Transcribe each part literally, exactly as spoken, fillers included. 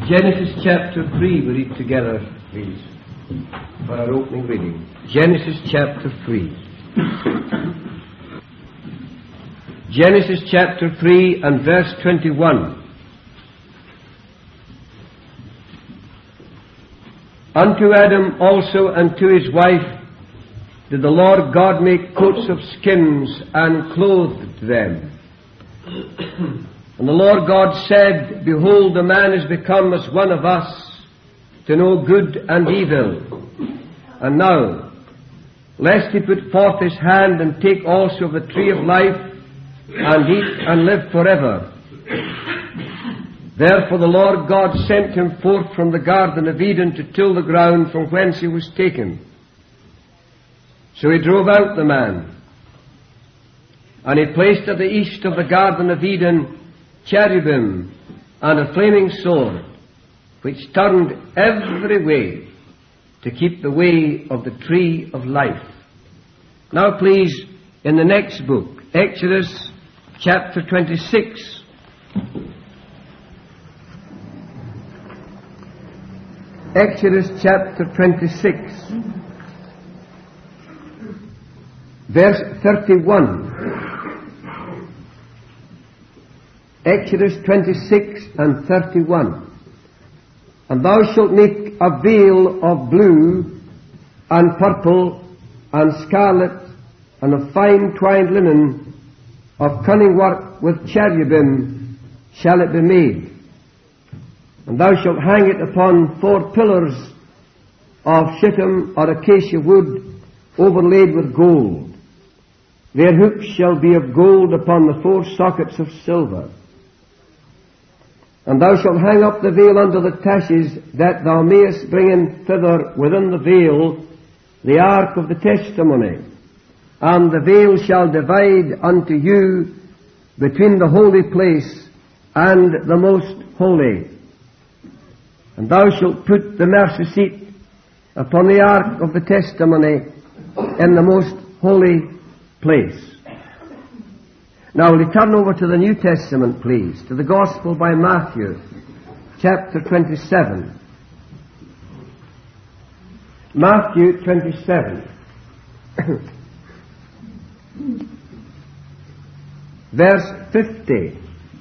Genesis chapter three, we read together, please, for our opening reading. Genesis chapter three. Genesis chapter three and verse twenty-one. Unto Adam also and to his wife did the Lord God make coats of skins and clothed them. And the Lord God said, Behold, the man is become as one of us, to know good and evil. And now, lest he put forth his hand and take also of the tree of life, and eat and live forever. Therefore the Lord God sent him forth from the garden of Eden to till the ground from whence he was taken. So he drove out the man, and he placed at the east of the garden of Eden cherubim and a flaming sword, which turned every way to keep the way of the tree of life. Now please, in the next book, Exodus chapter twenty-six. Exodus chapter twenty-six, verse thirty-one. Exodus twenty-six and thirty-one. And thou shalt make a veil of blue and purple and scarlet and of fine twined linen of cunning work with cherubim shall it be made. And thou shalt hang it upon four pillars of shittim or acacia wood overlaid with gold. Their hooks shall be of gold upon the four sockets of silver. And thou shalt hang up the veil under the taches, that thou mayest bring in thither within the veil the ark of the testimony. And the veil shall divide unto you between the holy place and the most holy. And thou shalt put the mercy seat upon the ark of the testimony in the most holy place. Now will you turn over to the New Testament, please, to the Gospel by Matthew, chapter twenty-seven. Matthew twenty-seven. Verse fifty.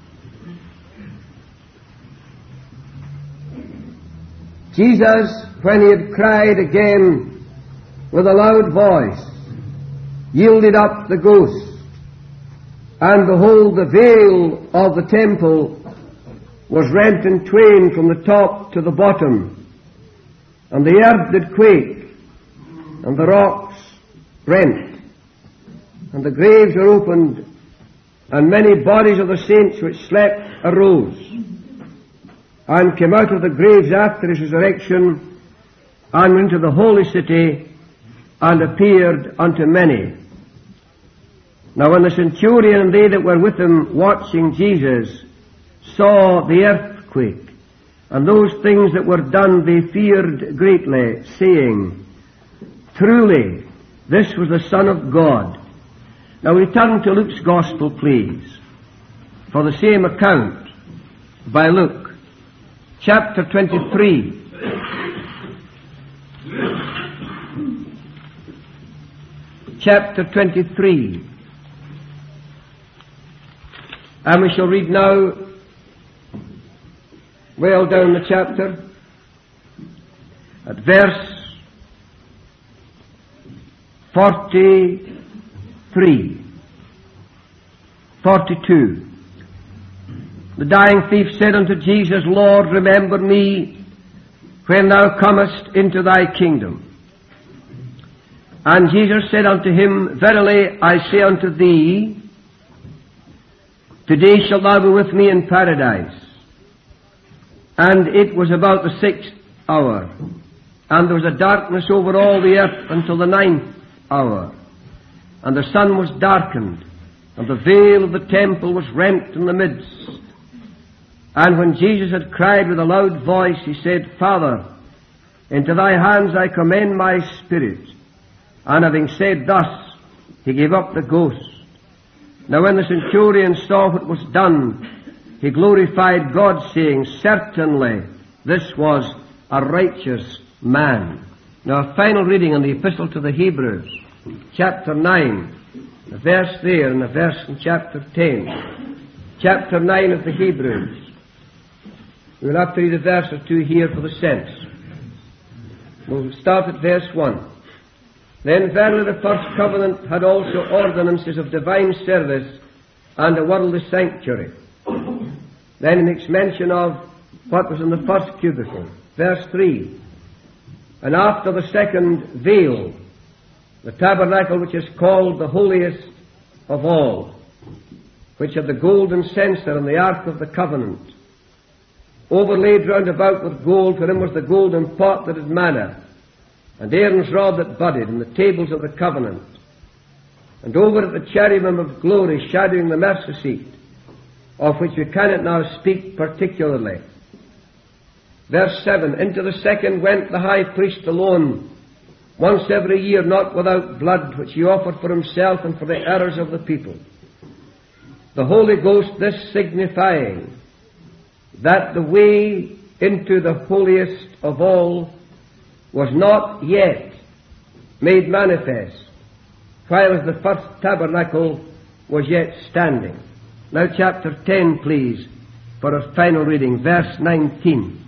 Jesus, when he had cried again with a loud voice, yielded up the ghost. And behold, the veil of the temple was rent in twain from the top to the bottom, and the earth did quake, and the rocks rent, and the graves were opened, and many bodies of the saints which slept arose, and came out of the graves after his resurrection, and went into the holy city, and appeared unto many. Now when the centurion and they that were with him watching Jesus saw the earthquake and those things that were done, they feared greatly, saying, Truly, this was the Son of God. Now we turn to Luke's Gospel, please, for the same account by Luke, chapter twenty-three. Chapter twenty-three. And we shall read now, well down the chapter, at verse forty-three, forty-two. The dying thief said unto Jesus, Lord, remember me when thou comest into thy kingdom. And Jesus said unto him, Verily I say unto thee, Today shalt thou be with me in paradise. And it was about the sixth hour, and there was a darkness over all the earth until the ninth hour. And the sun was darkened, and the veil of the temple was rent in the midst. And when Jesus had cried with a loud voice, he said, Father, into thy hands I commend my spirit. And having said thus, he gave up the ghost. Now when the centurion saw what was done, he glorified God, saying, Certainly this was a righteous man. Now, a final reading in the Epistle to the Hebrews, chapter nine, a verse there and a verse in chapter ten. Chapter nine of the Hebrews. We'll have to read a verse or two here for the sense. We'll start at verse one. Then verily the first covenant had also ordinances of divine service and a worldly sanctuary. Then it makes mention of what was in the first cubicle. Verse three. And after the second veil, the tabernacle which is called the holiest of all, which had the golden censer and the ark of the covenant, overlaid round about with gold, wherein was the golden pot that had manna, and Aaron's rod that budded, and the tables of the covenant, and over it the cherubim of glory shadowing the mercy seat, of which we cannot now speak particularly. Verse seven, into the second went the high priest alone, once every year, not without blood, which he offered for himself and for the errors of the people. The Holy Ghost this signifying, that the way into the holiest of all was not yet made manifest, while the first tabernacle was yet standing. Now chapter ten, please, for a final reading, verse nineteen.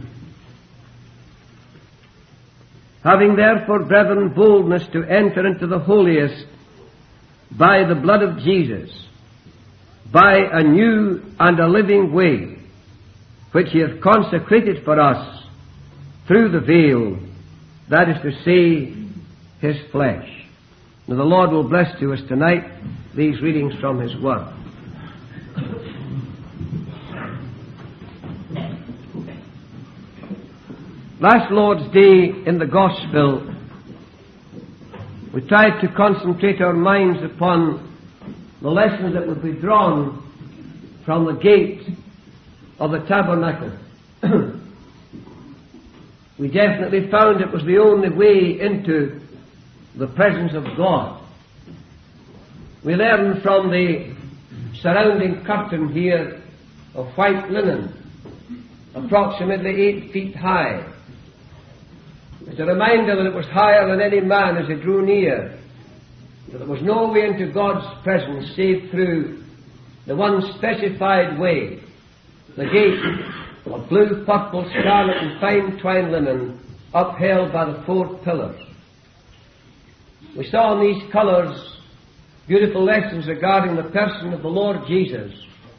Having therefore, brethren, boldness to enter into the holiest by the blood of Jesus, by a new and a living way, which he hath consecrated for us through the veil, that is to say, his flesh. Now the Lord will bless to us tonight these readings from his word. Last Lord's Day in the Gospel, we tried to concentrate our minds upon the lessons that would be drawn from the gate of the tabernacle. We definitely found it was the only way into the presence of God. We learned from the surrounding curtain here of white linen, approximately eight feet high. It's a reminder that it was higher than any man as he drew near, that there was no way into God's presence save through the one specified way, the gate of blue, purple, scarlet, and fine twined linen, upheld by the four pillars. We saw in these colours beautiful lessons regarding the person of the Lord Jesus,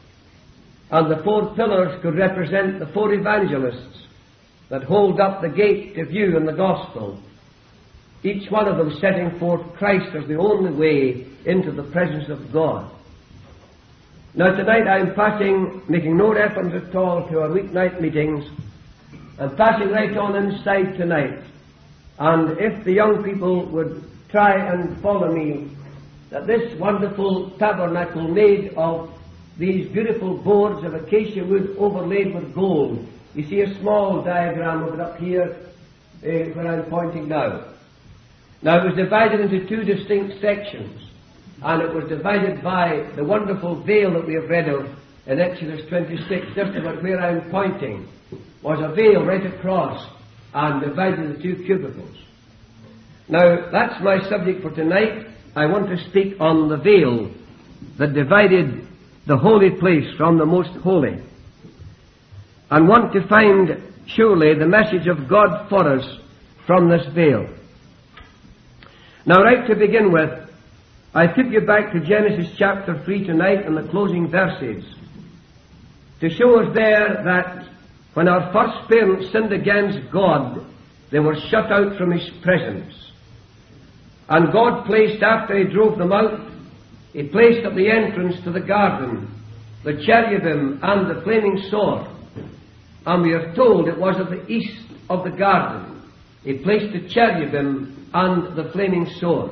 and the four pillars could represent the four evangelists that hold up the gate to view in the Gospel, each one of them setting forth Christ as the only way into the presence of God. Now tonight I am passing, making no reference at all to our weeknight meetings. I'm passing right on inside tonight, and if the young people would try and follow me, that this wonderful tabernacle made of these beautiful boards of acacia wood overlaid with gold. You see a small diagram of it up here uh, where I'm pointing now. Now it was divided into two distinct sections, and it was divided by the wonderful veil that we have read of in Exodus twenty-six, just about where I'm pointing, was a veil right across and divided into two cubicles. Now that's my subject for tonight. I want to speak on the veil that divided the holy place from the most holy, and want to find surely the message of God for us from this veil. Now, right to begin with, I took you back to Genesis chapter three tonight and the closing verses to show us there that when our first parents sinned against God, they were shut out from his presence. And God placed, after he drove them out, he placed at the entrance to the garden the cherubim and the flaming sword. And we are told it was at the east of the garden. He placed the cherubim and the flaming sword.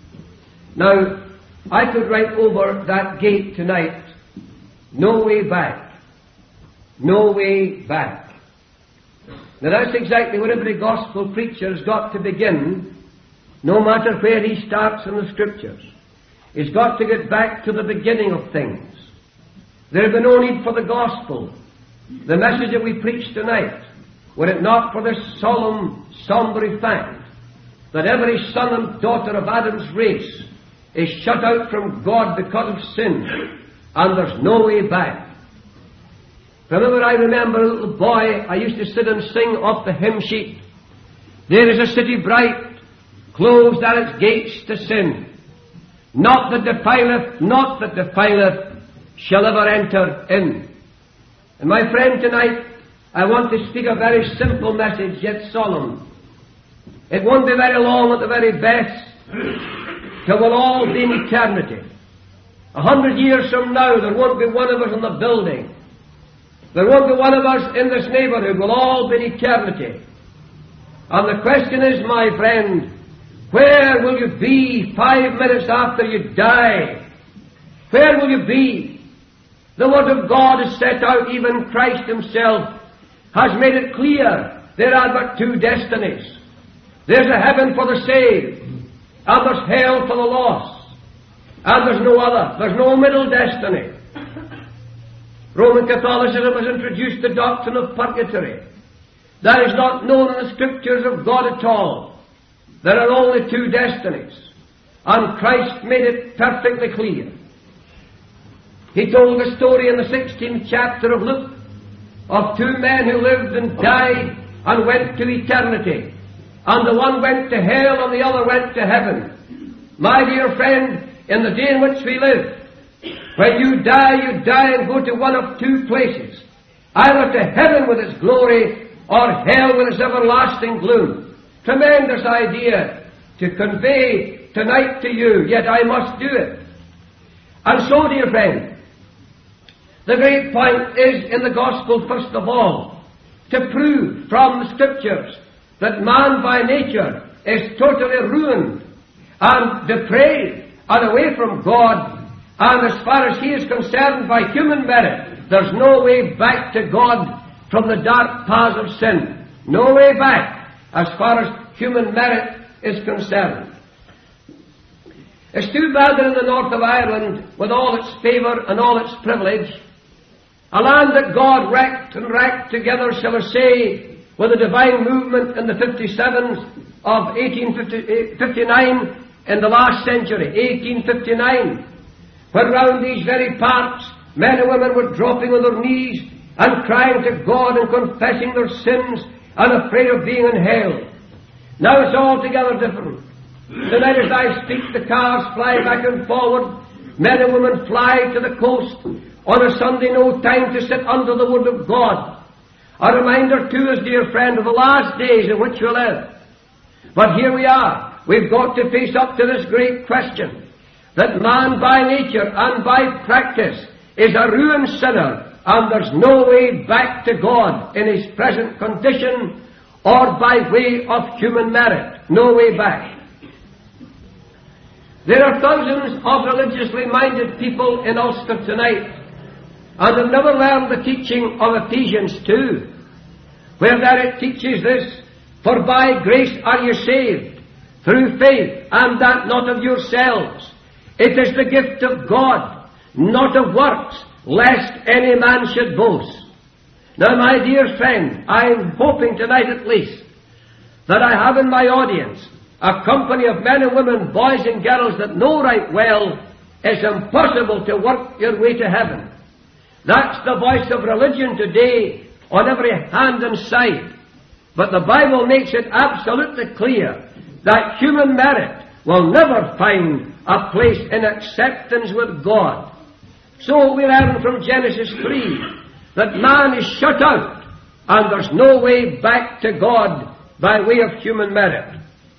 Now, I could write over that gate tonight, no way back. No way back. Now that's exactly where every gospel preacher has got to begin, no matter where he starts in the Scriptures. He's got to get back to the beginning of things. There had been no need for the gospel, the message that we preach tonight, were it not for this solemn, sombre fact that every son and daughter of Adam's race is shut out from God because of sin, and there's no way back. Whenever I remember a little boy, I used to sit and sing off the hymn sheet, "There is a city bright, closed at its gates to sin. Not that defileth, not that defileth, shall ever enter in." And my friend, tonight, I want to speak a very simple message, yet solemn. It won't be very long at the very best, till we'll all be in eternity. A hundred years from now, there won't be one of us in the building. There won't be one of us in this neighborhood. We'll all be in eternity. And the question is, my friend, where will you be five minutes after you die? Where will you be? The Word of God is set out. Even Christ Himself has made it clear there are but two destinies. There's a heaven for the saved, and there's hell for the lost. And there's no other. There's no middle destiny. Roman Catholicism has introduced the doctrine of purgatory. That is not known in the Scriptures of God at all. There are only two destinies, and Christ made it perfectly clear. He told the story in the sixteenth chapter of Luke of two men who lived and died and went to eternity, and the one went to hell and the other went to heaven. My dear friend, in the day in which we live, when you die, you die and go to one of two places, either to heaven with its glory or hell with its everlasting gloom. Tremendous idea to convey tonight to you, yet I must do it. And so, dear friend, the great point is in the Gospel, first of all, to prove from the Scriptures that man by nature is totally ruined and depraved and away from God, and as far as he is concerned by human merit, there's no way back to God from the dark paths of sin. No way back as far as human merit is concerned. It's too bad that in the north of Ireland, with all its favour and all its privilege, a land that God wrecked and racked together, shall I say, with a divine movement in the fifty-sevens of eighteen fifty-nine, in the last century, eighteen fifty-nine, when round these very parts men and women were dropping on their knees and crying to God and confessing their sins and afraid of being in hell. Now it's altogether different. Tonight as I speak, the cars fly back and forward, men and women fly to the coast. On a Sunday, no time to sit under the Word of God. A reminder to us, dear friend, of the last days in which we live. But here we are. We've got to face up to this great question, that man by nature and by practice is a ruined sinner, and there's no way back to God in his present condition or by way of human merit. No way back. There are thousands of religiously minded people in Ulster tonight, and have never learned the teaching of Ephesians two, where there it teaches this: "For by grace are you saved, through faith, and that not of yourselves. It is the gift of God, not of works, lest any man should boast." Now, my dear friend, I am hoping tonight at least that I have in my audience a company of men and women, boys and girls, that know right well it's impossible to work your way to heaven. That's the voice of religion today on every hand and side. But the Bible makes it absolutely clear that human merit will never find a place in acceptance with God. So we learn from Genesis three that man is shut out and there's no way back to God by way of human merit.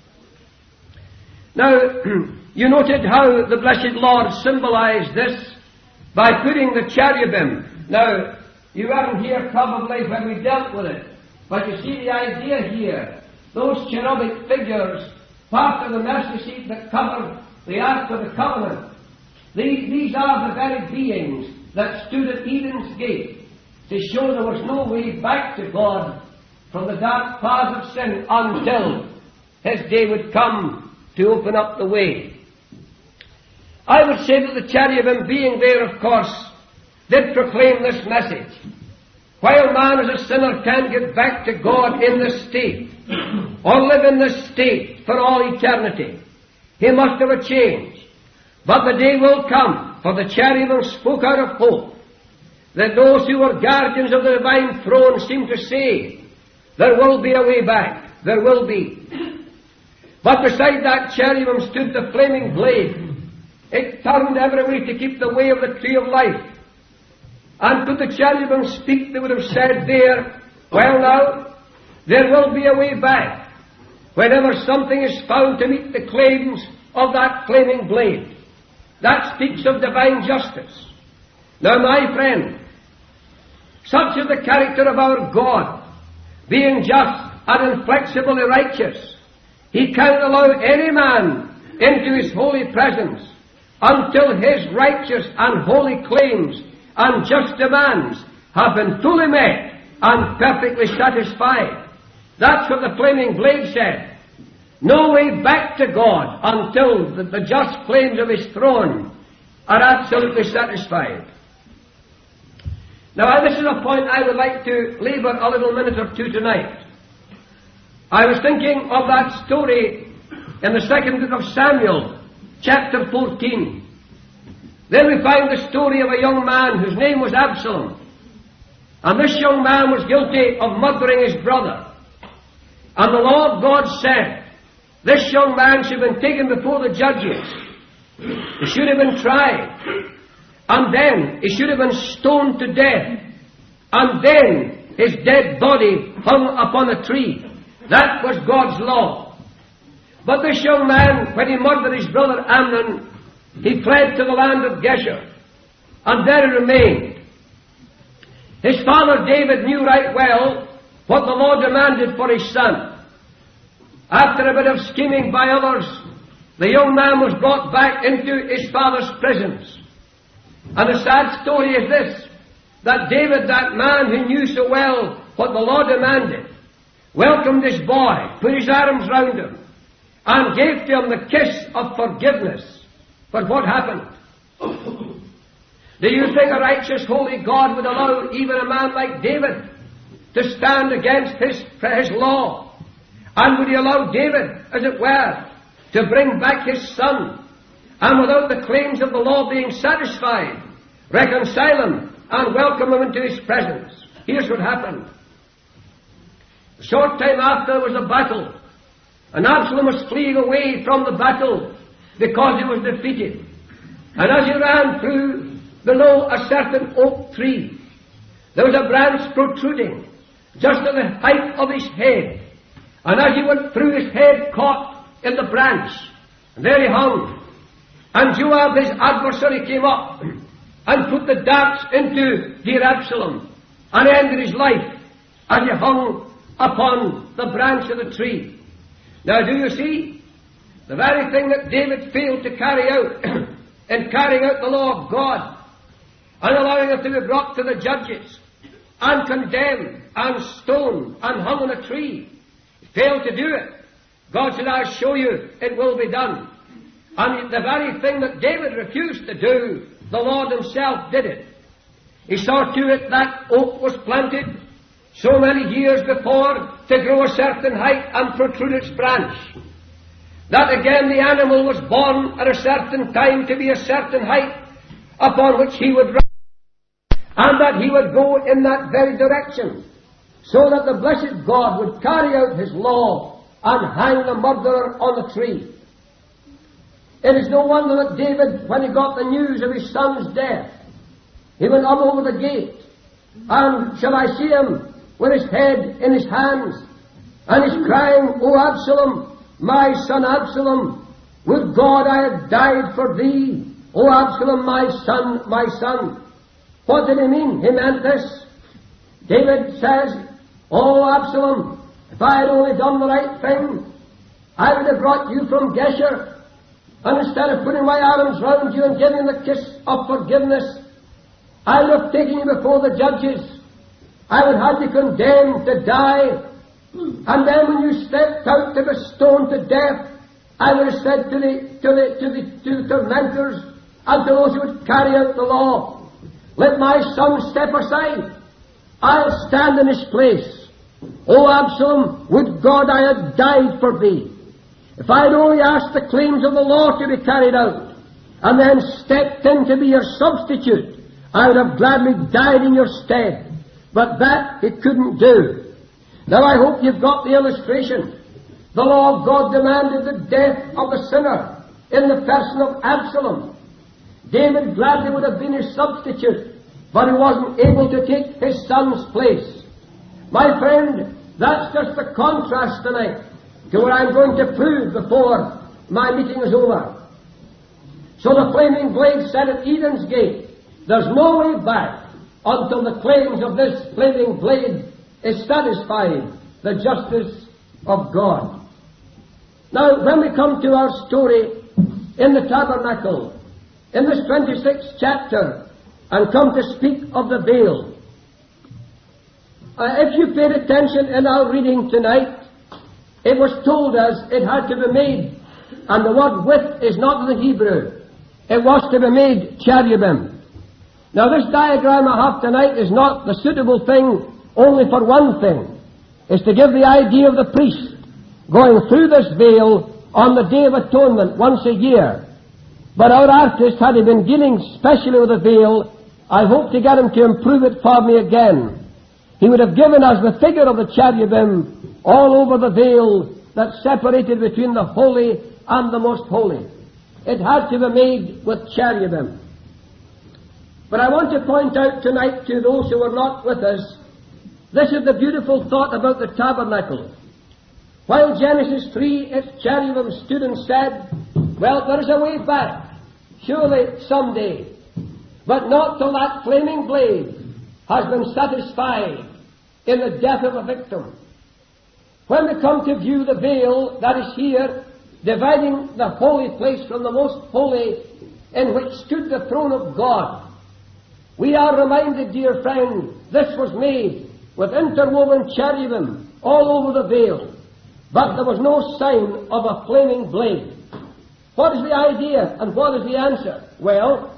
Now, you noted how the blessed Lord symbolized this by putting the cherubim. Now, you weren't here probably when we dealt with it, but you see the idea here. Those cherubic figures, part of the mercy seat that covered the Ark of the Covenant, these, these are the very beings that stood at Eden's gate to show there was no way back to God from the dark paths of sin until His day would come to open up the way. I would say that the cherubim being there, of course, did proclaim this message. while man as a sinner can get back to God in this state, or live in this state for all eternity, he must have a change. But the day will come, for the cherubim spoke out of hope, that those who were guardians of the divine throne seem to say, there will be a way back, there will be. But beside that cherubim stood the flaming blade. It turned every way to keep the way of the tree of life. And could the cherubim speak, they would have said there, well now, there will be a way back, whenever something is found to meet the claims of that flaming blade. That speaks of divine justice. Now, my friend, such is the character of our God, being just and inflexibly righteous. He cannot allow any man into His holy presence until His righteous and holy claims and just demands have been fully met and perfectly satisfied. That's what the flaming blade said. No way back to God until the, the just claims of His throne are absolutely satisfied. Now, this is a point I would like to labor a little minute or two tonight. I was thinking of that story in the second book of Samuel, chapter fourteen. There we find the story of a young man whose name was Absalom. And this young man was guilty of murdering his brother. And the law of God said, this young man should have been taken before the judges. He should have been tried. And then he should have been stoned to death. And then his dead body hung upon a tree. That was God's law. But this young man, when he murdered his brother Amnon, he fled to the land of Geshur, and there he remained. His father David knew right well what the law demanded for his son. After a bit of scheming by others, the young man was brought back into his father's prisons. And the sad story is this, that David, that man who knew so well what the law demanded, welcomed his boy, put his arms round him, and gave to him the kiss of forgiveness. But what happened? Do you think a righteous, holy God would allow even a man like David to stand against his, his law? And would He allow David, as it were, to bring back his son, and without the claims of the law being satisfied, reconcile him and welcome him into His presence? Here's what happened. A short time after there was a battle, and Absalom was fleeing away from the battle because he was defeated. And as he ran through below a certain oak tree, there was a branch protruding just at the height of his head. And as he went through, his head caught in the branch, and there he hung. And Joab, his adversary, came up and put the darts into dear Absalom and ended his life as he hung upon the branch of the tree. Now, do you see? The very thing that David failed to carry out in carrying out the law of God and allowing it to be brought to the judges and condemned and stoned and hung on a tree, he failed to do it. God said, I'll show you, it will be done. And the very thing that David refused to do, the Lord Himself did it. He saw to it that oak was planted so many years before to grow a certain height and protrude its branch. That again the animal was born at a certain time to be a certain height upon which he would run, and that he would go in that very direction, so that the blessed God would carry out His law and hang the murderer on the tree. It is no wonder that David, when he got the news of his son's death, he went up over the gate, and shall I see him with his head in his hands, and he's crying, O Absalom, my son Absalom, would God I had died for thee, O Absalom, my son, my son. What did he mean? He meant this. David says, O Absalom, if I had only done the right thing, I would have brought you from Geshur, and instead of putting my arms round you and giving the kiss of forgiveness, I would have taken you before the judges. I would have you condemned to die. And then when you stepped out to be stoned to death, I would have said to the, to the, to the, to the tormentors and to those who would carry out the law, let my son step aside. I'll stand in his place. O Absalom, would God I had died for thee. If I had only asked the claims of the law to be carried out, and then stepped in to be your substitute, I would have gladly died in your stead. But that it couldn't do. Now I hope you've got the illustration. The law of God demanded the death of the sinner in the person of Absalom. David gladly would have been his substitute, but he wasn't able to take his son's place. My friend, that's just the contrast tonight to what I'm going to prove before my meeting is over. So the flaming blade said at Eden's gate, there's no way back until the claims of this flaming blade is satisfied, the justice of God. Now, when we come to our story in the tabernacle, in this twenty-sixth chapter, and come to speak of the veil, uh, if you paid attention in our reading tonight, it was told us it had to be made, and the word with is not in the Hebrew. It was to be made cherubim. Now this diagram I have tonight is not the suitable thing only for one thing. It's to give the idea of the priest going through this veil on the Day of Atonement once a year. But our artist, had he been dealing specially with the veil, I hope to get him to improve it for me again. He would have given us the figure of the cherubim all over the veil that separated between the holy and the most holy. It had to be made with cherubim. But I want to point out tonight to those who are not with us, this is the beautiful thought about the tabernacle. While Genesis three, its cherubim stood and said, well, there is a way back, surely someday, but not till that flaming blade has been satisfied in the death of a victim. When we come to view the veil that is here, dividing the holy place from the most holy, in which stood the throne of God, we are reminded, dear friend, this was made with interwoven cherubim all over the veil, but there was no sign of a flaming blade. What is the idea and what is the answer? Well,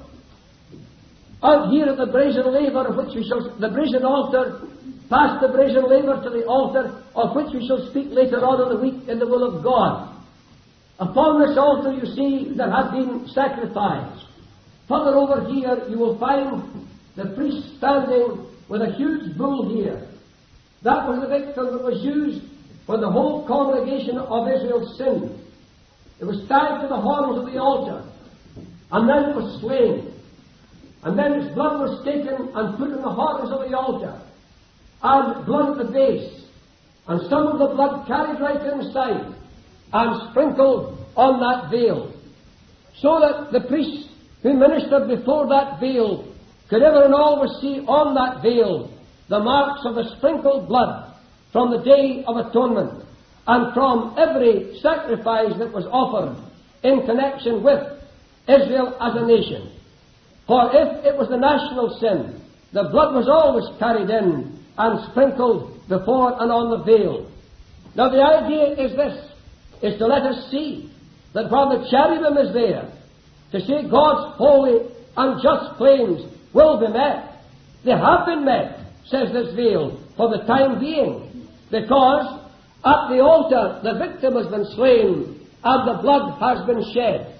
out here at the brazen laver, of which we shall, the brazen altar, past the brazen laver to the altar, of which we shall speak later on in the week in the will of God. Upon this altar, you see, there had been sacrifice. Further over here, you will find the priest standing with a huge bull here. That was the victim that was used when the whole congregation of Israel sinned. It was tied to the horns of the altar, and then it was slain. And then its blood was taken and put in the horns of the altar, and blood at the base, and some of the blood carried right inside, and sprinkled on that veil, so that the priest who ministered before that veil could ever and always see on that veil the marks of the sprinkled blood from the Day of Atonement, and from every sacrifice that was offered in connection with Israel as a nation. For if it was the national sin, the blood was always carried in and sprinkled before and on the veil. Now the idea is this, is to let us see that while the cherubim is there, to say God's holy and just claims will be met, they have been met, says this veil, for the time being, because at the altar the victim has been slain and the blood has been shed.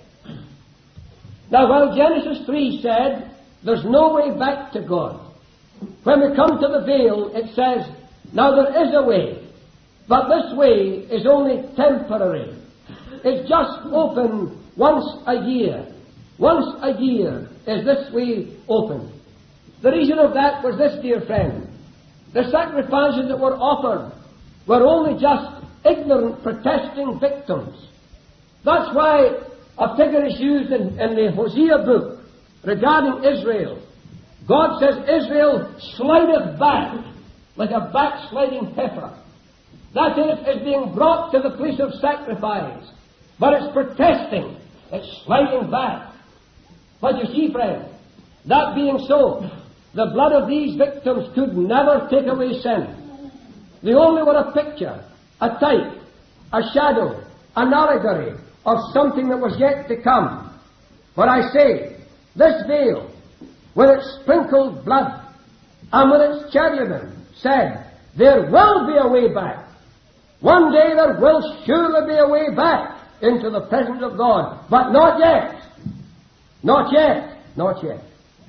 Now while Genesis three said there's no way back to God, when we come to the veil it says, now there is a way, but this way is only temporary. It's just open once a year. Once a year is this way open. The reason of that was this, dear friend. The sacrifices that were offered were only just ignorant, protesting victims. That's why a figure is used in, in the Hosea book regarding Israel. God says, Israel slideth back like a backsliding heifer. That is, is being brought to the place of sacrifice. But it's protesting. It's sliding back. But you see, friend, that being so, the blood of these victims could never take away sin. They only were a picture, a type, a shadow, an allegory of something that was yet to come. But I say, this veil, with its sprinkled blood, and with its cherubim said, there will be a way back. One day there will surely be a way back into the presence of God. But not yet. Not yet. Not yet.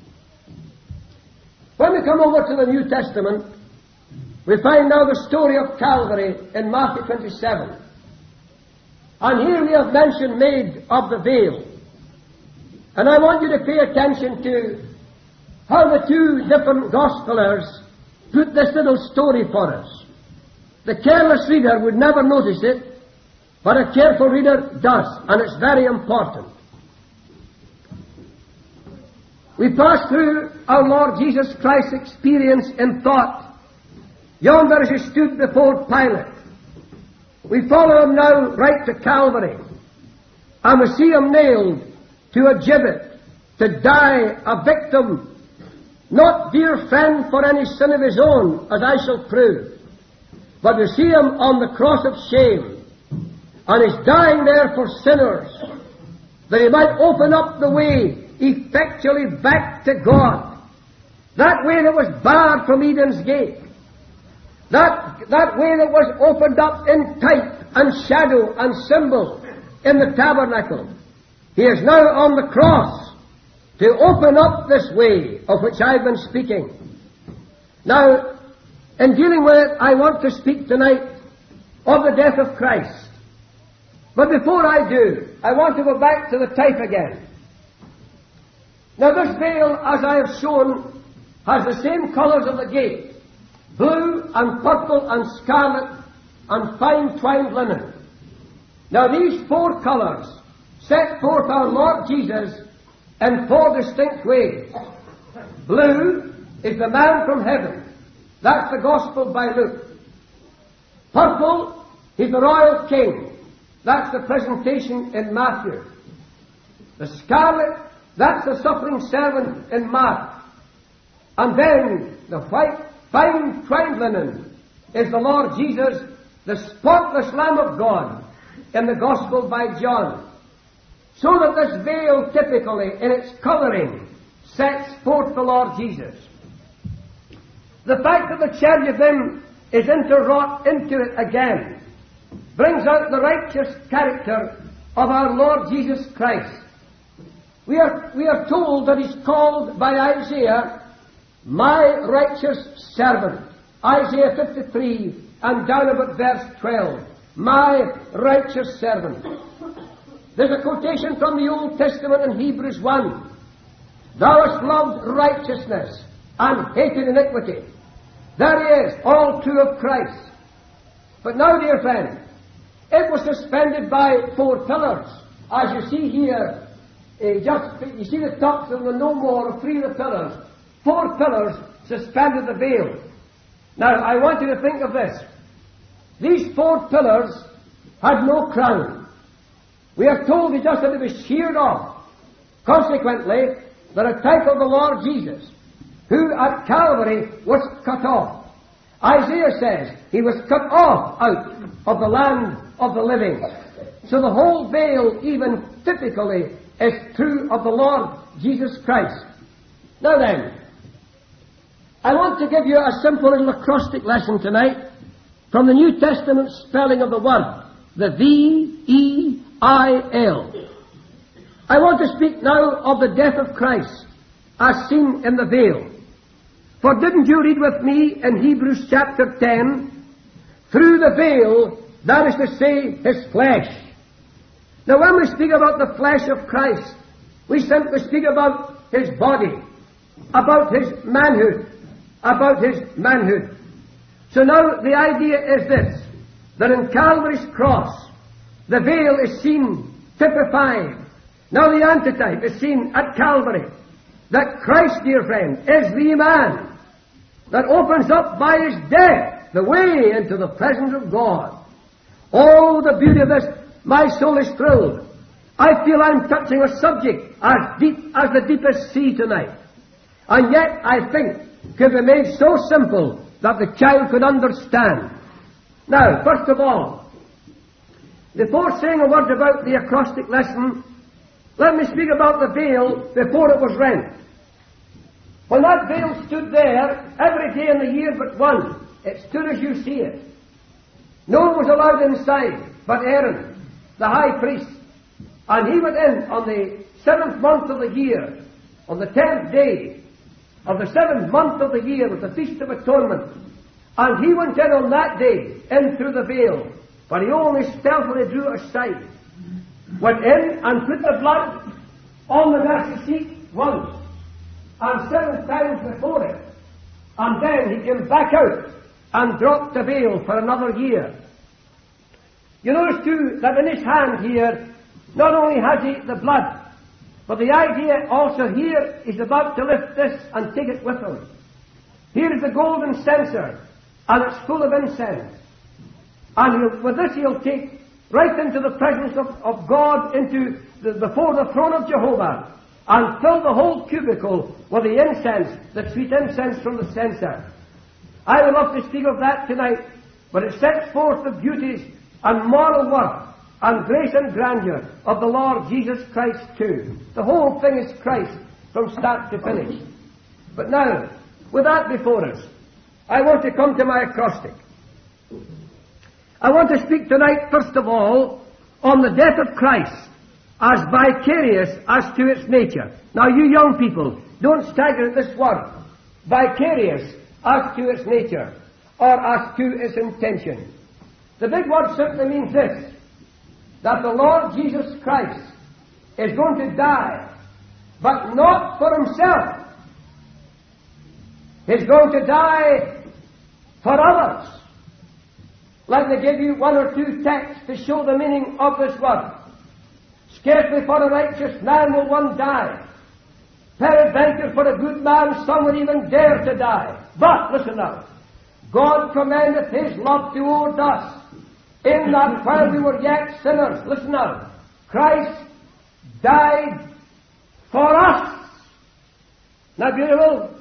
When we come over to the New Testament, we find now the story of Calvary in Matthew twenty-seven. And here we have mention made of the veil. And I want you to pay attention to how the two different Gospelers put this little story for us. The careless reader would never notice it, but a careful reader does, and it's very important. We pass through our Lord Jesus Christ's experience in thought, yonder as he stood before Pilate. We follow him now right to Calvary, and we see him nailed to a gibbet to die a victim, not, dear friend, for any sin of his own, as I shall prove, but we see him on the cross of shame, and he's dying there for sinners, that he might open up the way effectually back to God, that way that was barred from Eden's gate, that, that way that was opened up in type and shadow and symbol in the tabernacle. He is now on the cross to open up this way of which I've been speaking. Now, in dealing with it, I want to speak tonight of the death of Christ. But before I do, I want to go back to the type again. Now, this veil, as I have shown, has the same colours of the gate, blue and purple and scarlet and fine twined linen. Now, these four colours set forth our Lord Jesus in four distinct ways. Blue is the man from heaven. That's the Gospel by Luke. Purple is the royal king. That's the presentation in Matthew. The scarlet, that's the suffering servant in Mark. And then the white, fine twined linen is the Lord Jesus, the spotless Lamb of God, in the Gospel by John. So that this veil typically, in its colouring, sets forth the Lord Jesus. The fact that the cherubim is interwrought into it again brings out the righteous character of our Lord Jesus Christ. We are, we are told that he's called by Isaiah, my righteous servant. Isaiah fifty-three and down about verse twelve. My righteous servant. There's a quotation from the Old Testament in Hebrews one. Thou hast loved righteousness and hated iniquity. There he is, all true of Christ. But now, dear friend, it was suspended by four pillars. As you see here, uh, just you see the tops of the no more of three of the pillars. Four pillars suspended the veil. Now, I want you to think of this. These four pillars had no crown. We are told he just had to be sheared off. Consequently, they're a type of the Lord Jesus, who at Calvary was cut off. Isaiah says he was cut off out of the land of the living. So the whole veil, even typically, is true of the Lord Jesus Christ. Now then, I want to give you a simple little acrostic lesson tonight from the New Testament spelling of the word, the V E I L. I want to speak now of the death of Christ as seen in the veil. For didn't you read with me in Hebrews chapter ten? Through the veil, that is to say, his flesh. Now when we speak about the flesh of Christ, we simply speak about his body, about his manhood, about his manhood. So now the idea is this, that in Calvary's cross, the veil is seen typified. Now the antitype is seen at Calvary. That Christ, dear friend, is the man that opens up by his death the way into the presence of God. Oh, the beauty of this! My soul is thrilled. I feel I'm touching a subject as deep as the deepest sea tonight. And yet, I think, could be made so simple that the child could understand. Now, first of all, before saying a word about the acrostic lesson, let me speak about the veil before it was rent. When that veil stood there, every day in the year but one, it stood as you see it. No one was allowed inside but Aaron, the high priest. And he went in on the seventh month of the year, on the tenth day of the seventh month of the year, was the Feast of Atonement. And he went in on that day, in through the veil, but he only stealthily drew it aside. Went in and put the blood on the mercy seat once, and seven times before it. And then he came back out and dropped the veil for another year. You notice too that in his hand here, not only has he the blood, but the idea also here is about to lift this and take it with him. Here is the golden censer, and it's full of incense. And he'll, with this he'll take right into the presence of, of God, into the, before the throne of Jehovah, and fill the whole cubicle with the incense, the sweet incense from the censer. I would love to speak of that tonight, but it sets forth the beauties and moral worth and grace and grandeur of the Lord Jesus Christ too. The whole thing is Christ from start to finish. But now, with that before us, I want to come to my acrostic. I want to speak tonight, first of all, on the death of Christ as vicarious as to its nature. Now, you young people, don't stagger at this word. Vicarious as to its nature, or as to its intention. The big word simply means this, that the Lord Jesus Christ is going to die, but not for himself. He's going to die for others. Let me give you one or two texts to show the meaning of this word. Scarcely for a righteous man will one die. Peradventure for a good man some would even dare to die. But, listen now, God commendeth his love toward us, in that while we were yet sinners, listen now, Christ died for us. Now, beautiful.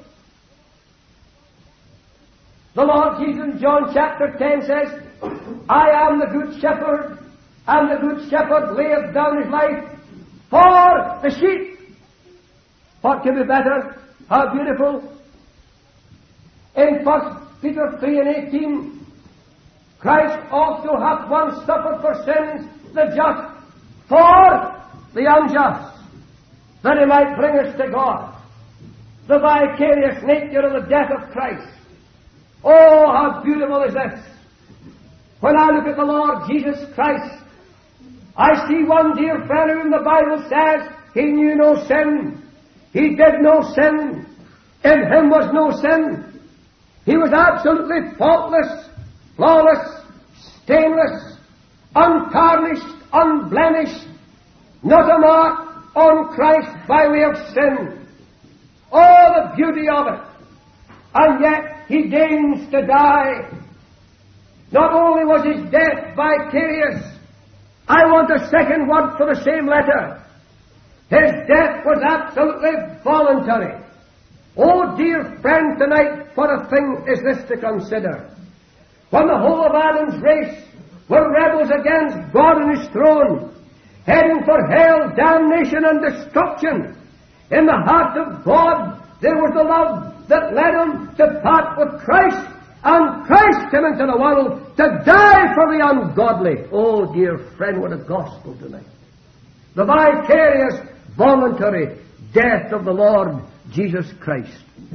The Lord Jesus in John chapter ten says, I am the good shepherd, and the good shepherd layeth down his life for the sheep. What can be better? How beautiful. In First Peter three and eighteen, Christ also hath once suffered for sins, the just, for the unjust, that he might bring us to God. The vicarious nature of the death of Christ. Oh, how beautiful is this! When I look at the Lord Jesus Christ, I see one dear friend whom the Bible says he knew no sin. He did no sin. In him was no sin. He was absolutely faultless, flawless, stainless, untarnished, unblemished, not a mark on Christ by way of sin. Oh, the beauty of it! And yet he deigns to die. Not only was his death vicarious, I want a second word for the same letter. His death was absolutely voluntary. Oh, dear friend, tonight, what a thing is this to consider. When the whole of Adam's race were rebels against God and his throne, heading for hell, damnation, and destruction, in the heart of God there was the love that led him to part with Christ, and Christ came into the world to die for the ungodly. Oh, dear friend, what a gospel tonight. The vicarious, voluntary death of the Lord Jesus Christ.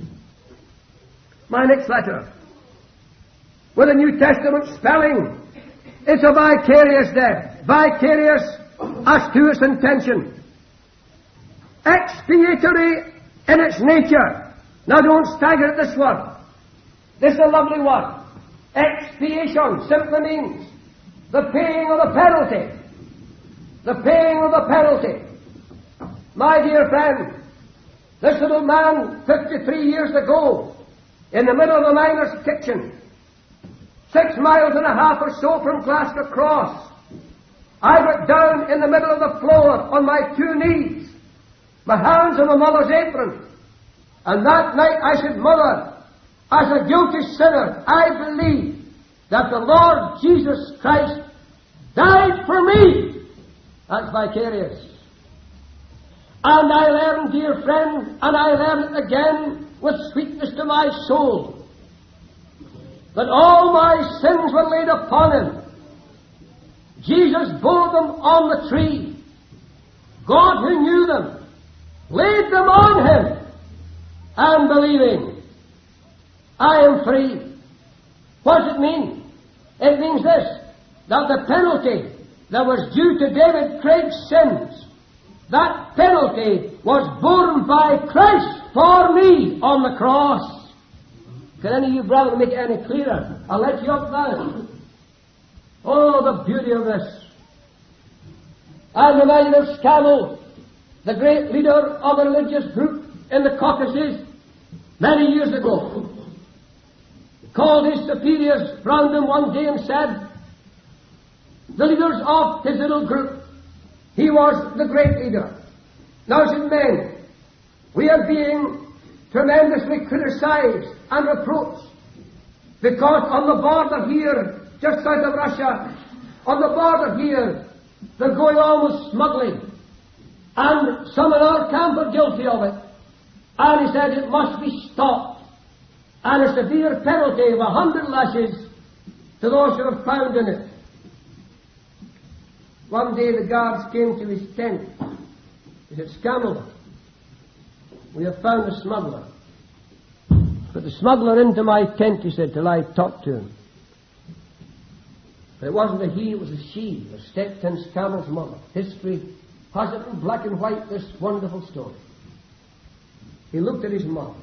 My next letter, with a New Testament spelling, it's a vicarious death. Vicarious as to its intention. Expiatory in its nature. Now don't stagger at this word. This is a lovely word. Expiation simply means the paying of the penalty. The paying of the penalty. My dear friend, this little man fifty-three years ago, in the middle of a miner's kitchen, six miles and a half or so from Glasgow Cross, I got down in the middle of the floor on my two knees, my hands on my mother's apron, and that night I said, Mother, as a guilty sinner, I believe that the Lord Jesus Christ died for me. That's vicarious. And I learned, dear friend, and I learned it again with sweetness to my soul, that all my sins were laid upon him. Jesus bore them on the tree. God, who knew them, laid them on him, and believing, I am free. What does it mean? It means this, that the penalty that was due to David Craig's sins, that penalty was borne by Christ for me on the cross. Can any of you brothers make it any clearer? I'll let you up now. Oh, the beauty of this. I'm reminded of Scammell, the great leader of a religious group in the Caucasus many years ago. He called his superiors round him one day and said, the leaders of his little group, he was the great leader. Now, said men, we are being tremendously criticized and reproached because on the border here, just south of Russia, on the border here, they're going on with smuggling. And some in our camp are guilty of it. And he said it must be stopped. And a severe penalty of a hundred lashes to those who are found in it. One day the guards came to his tent. He said, Scammell, we have found a smuggler. Put the smuggler into my tent, he said, till I talked to him. But it wasn't a he, it was a she, that stepped in Scammell's mother. History has it in black and white, this wonderful story. He looked at his mother.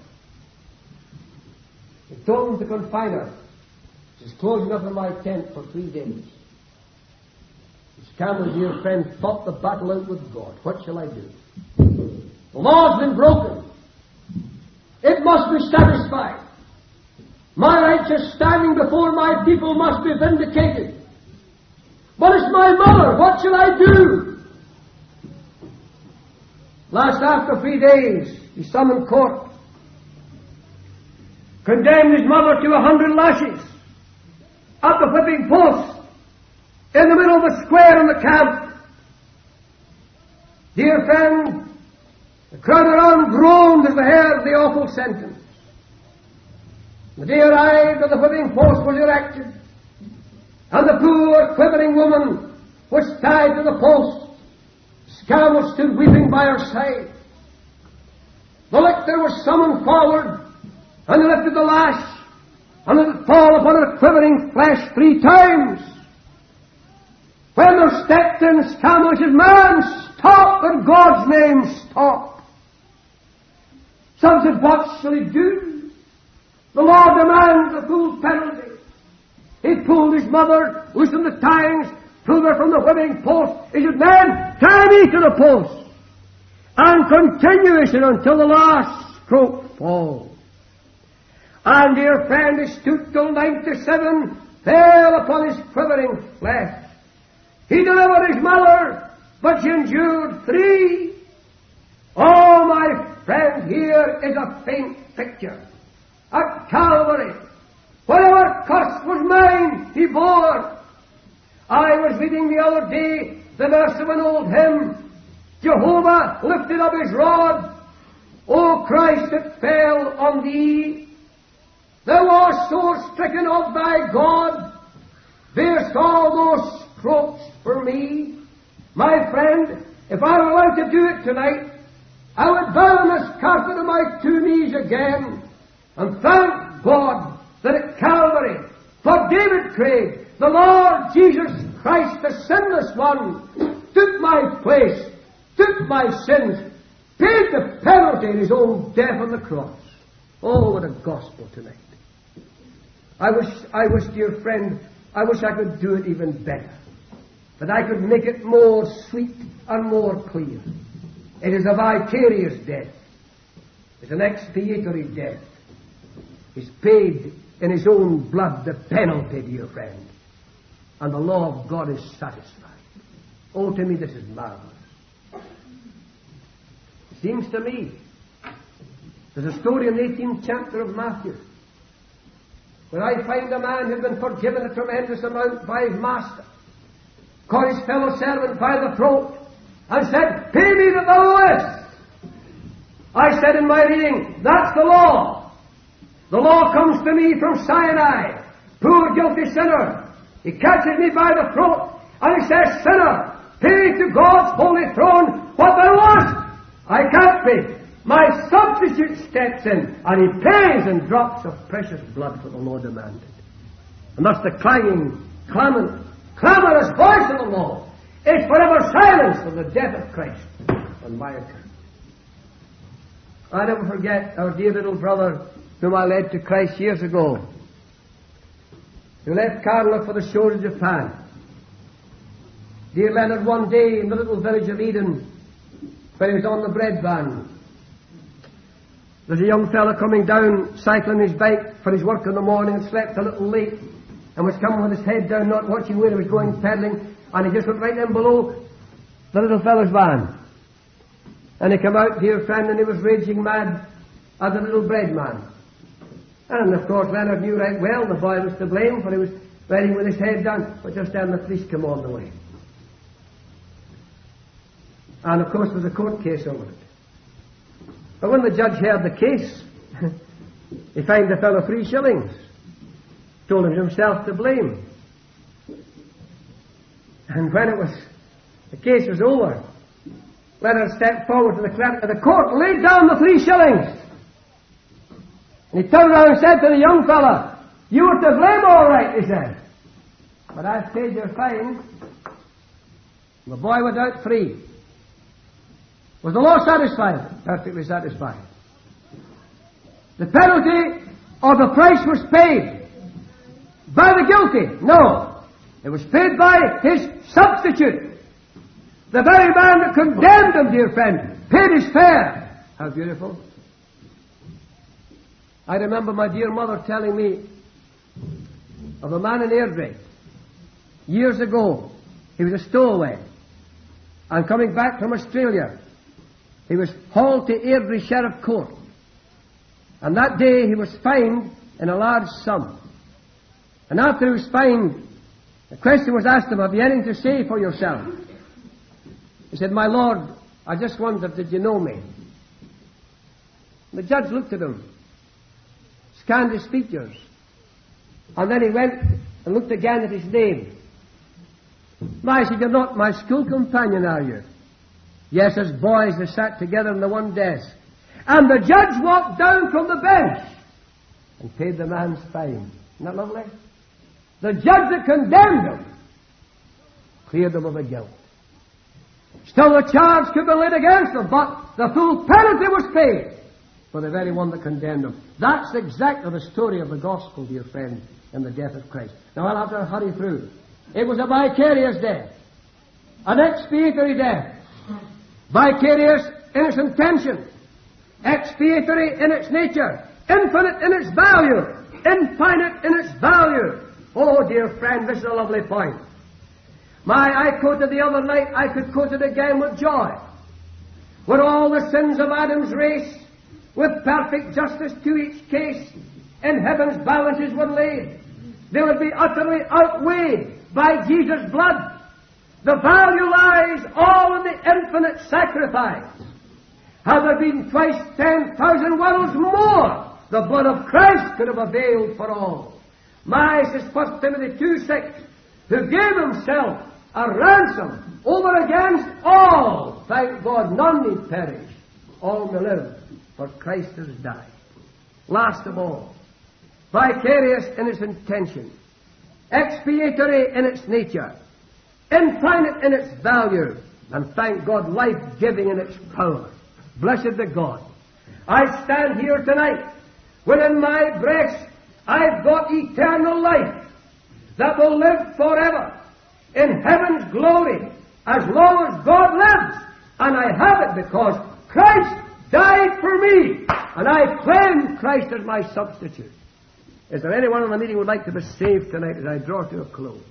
He told him to confine her. She's closing up in my tent for three days. Scammell, dear friend, fought the battle out with God. What shall I do? The law's been broken. It must be satisfied. My righteous standing before my people must be vindicated. But it's my mother. What shall I do? Last after three days, he summoned court, condemned his mother to a hundred lashes at the whipping post in the middle of the square in the camp. Dear friend, the crowd around groaned as they heard the awful sentence. The day arrived and the whipping post was erected, and the poor quivering woman was tied to the post. Scammell stood weeping by her side. The lictor was summoned forward, and he lifted the lash, and let it fall upon her quivering flesh three times. When there stepped in Scammell, he said, man, stop, in God's name, stop. Some said, what shall he do? The law demands a full penalty. He pulled his mother, loosened the ties, threw her from the whipping post. He said, men, tie me to the post, and continue, he said, until the last stroke falls. And, dear friend, he stood till ninety-seven, fell upon his quivering flesh. He delivered his mother, but she endured three. Oh, my friend, here is a faint picture. At Calvary, whatever cost was mine, he bore. I was reading the other day the verse of an old hymn, Jehovah lifted up his rod, O Christ, it fell on thee. Thou art sore stricken of thy God, bear'st all those strokes for me. My friend, if I were allowed to do it tonight, I would bow on this carpet on my two knees again and thank God that at Calvary, for David Craig, the Lord Jesus Christ, the sinless one, took my place, took my sins, paid the penalty in his own death on the cross. Oh, what a gospel tonight. I wish, I wish, dear friend, I wish I could do it even better, that I could make it more sweet and more clear. It is a vicarious death. It's an expiatory death. He's paid in his own blood the penalty, dear friend. And the law of God is satisfied. Oh, to me this is marvelous. It seems to me, there's a story in the eighteenth chapter of Matthew, where I find a man who'd been forgiven a tremendous amount by his master, caught his fellow servant by the throat, and said, pay me that thou owest. I said in my reading, that's the law. The law comes to me from Sinai. Poor guilty sinner. He catches me by the throat and he says, sinner, pay to God's holy throne what thou wast. I can't pay. My substitute steps in and he pays in drops of precious blood for the law demanded. And thus the clanging, clamorous, clamorous voice of the law is forever silenced for the death of Christ on my account. I never forget our dear little brother whom I led to Christ years ago, who left Carla for the shores of Japan. Dear Leonard, one day in the little village of Eden, when he was on the bread van, there's a young fellow coming down, cycling his bike for his work in the morning, and slept a little late, and was coming with his head down, not watching where he was going, pedaling, and he just went right in below the little fellow's van. And he came out, dear friend, and he was raging mad as a little bread man. And of course Leonard knew right well the boy was to blame, for he was riding with his head down, but just then the police came on the way. And of course there was a court case over it. But when the judge heard the case, he fined the fellow three shillings, told him himself to blame. And when it was, the case was over, Leonard stepped forward to the clerk of the court, laid down the three shillings. And he turned around and said to the young fellow, you were to blame all right, he said. But I've paid your fine. The boy went out free. Was the law satisfied? Perfectly satisfied. The penalty or the price was paid by the guilty? No. It was paid by his substitute. The very man that condemned him, dear friend, paid his fare. How beautiful. I remember my dear mother telling me of a man in Airdrie. Years ago, he was a stowaway. And coming back from Australia, he was hauled to Airdrie Sheriff Court. And that day he was fined in a large sum. And after he was fined, the question was asked him, have you anything to say for yourself? He said, my lord, I just wondered, did you know me? And the judge looked at him, scanned his features, and then he went and looked again at his name. My, he said, you're not my school companion, are you? Yes, as boys they sat together in the one desk. And the judge walked down from the bench and paid the man's fine. Isn't that lovely? The judge that condemned him cleared him of the guilt. Still the charge could be laid against him, but the full penalty was paid for the very one that condemned him. That's exactly the story of the gospel, dear friend, in the death of Christ. Now I'll have to hurry through. It was a vicarious death, an expiatory death. Vicarious in its intention, expiatory in its nature, infinite in its value, infinite in its value. Oh, dear friend, this is a lovely point. My, I quoted the other night, I could quote it again with joy. When all the sins of Adam's race, with perfect justice to each case, in heaven's balances were laid, they would be utterly outweighed by Jesus' blood. The value lies all in the infinite sacrifice. Had there been twice ten thousand worlds more, the blood of Christ could have availed for all. My, says First Timothy two six, who gave himself a ransom over against all. Thank God, none need perish, all may live, for Christ has died. Last of all, vicarious in its intention, expiatory in its nature, infinite in its value, and thank God, life-giving in its power. Blessed be God. I stand here tonight, when in my breast I've got eternal life that will live forever in heaven's glory as long as God lives. And I have it because Christ died for me, and I claim Christ as my substitute. Is there anyone in the meeting who would like to be saved tonight as I draw to a close?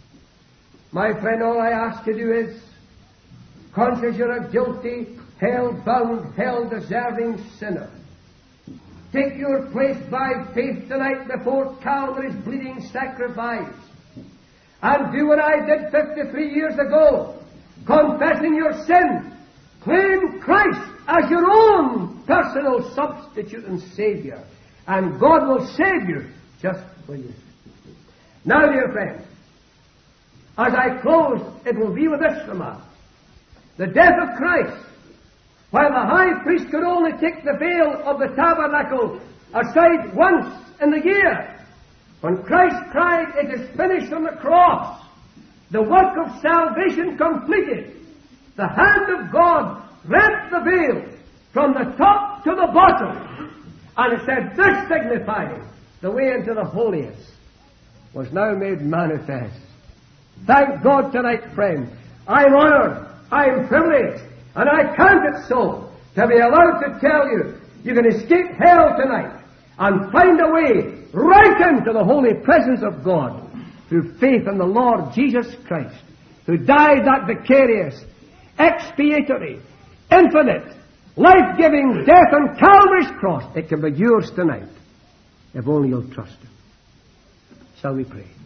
My friend, all I ask you to do is, conscious you're a guilty, hell-bound, hell-deserving sinner, take your place by faith tonight before Calvary's bleeding sacrifice, and do what I did fifty-three years ago, confessing your sin, claim Christ as your own personal substitute and Savior. And God will save you just for you. Now, dear friends, as I close, it will be with this remark. The death of Christ, while the high priest could only take the veil of the tabernacle aside once in the year, when Christ cried, "It is finished," on the cross, the work of salvation completed, the hand of God rent the veil from the top to the bottom, and it said, "This signifying the way into the holiest was now made manifest." Thank God tonight, friend. I'm honored, I'm privileged, and I count it so to be allowed to tell you you can escape hell tonight and find a way right into the holy presence of God through faith in the Lord Jesus Christ, who died that vicarious, expiatory, infinite, life-giving death on Calvary's cross. It can be yours tonight, if only you'll trust Him. Shall we pray?